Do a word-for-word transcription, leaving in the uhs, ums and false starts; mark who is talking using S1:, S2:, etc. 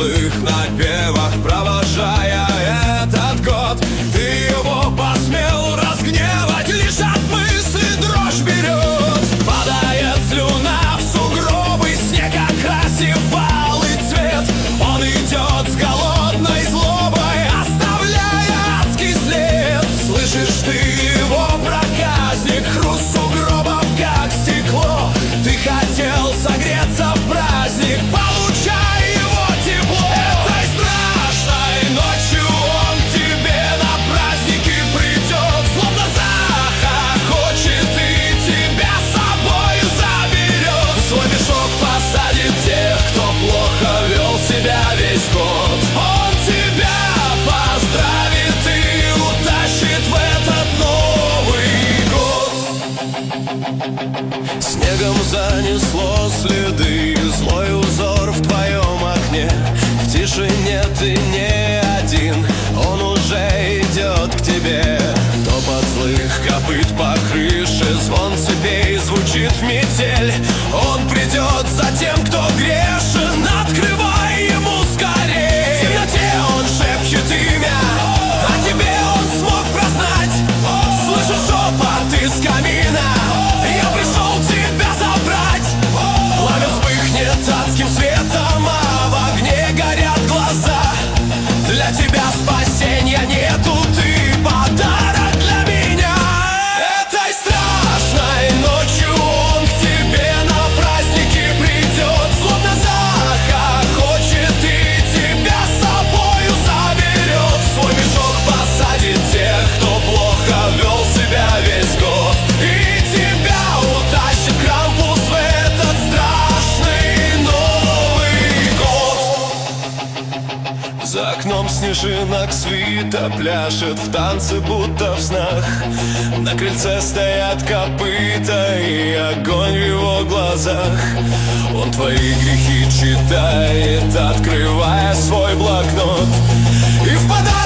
S1: злых напевах, провожая этот год. Ты его посмел разгневать, лишь от мысли дрожь берет. Падает слюна в сугробы, снег окрасив алый цвет. Он идет с голодной злобой, оставляя адский след. Слышишь ты его проказник, хруст сугробов как стекло. Ты хотел согреться в праздник, получай его тепло. Этой страшной ночью он к тебе на праздники придет, словно захохочет и тебя с собою заберет. В свой мешок посадит тех, кто плохо вел себя весь год. Он тебя поздравит и утащит в этот Новый год. Снегом занесло следы, злой узор в твоем окне. В тишине ты не один, он уже идет к тебе. Топот злых копыт по крыше, звон цепей звучит в метель. Он придет за тем, кто грешен, открывай ему скорей. В темноте он шепчет имя, а тебе он смог прознать. Слышу шепот из камина, я пришел тебя забрать. Пламя вспыхнет адским светом, а в огне горят глаза. Для тебя спасения нету, ты подарок для меня. Этой страшной ночью он к тебе на праздники придет, словно захохочет и тебя с собою заберет. В свой мешок посадит тех, кто плохо вел себя весь год, и тебя утащит Крампус в этот страшный Новый год. За окном снежинок свита пляшет в танце, будто в снах. На крыльце стоят копыта и огонь в его глазах. Он твои грехи читает, открывая свой блокнот, и впадает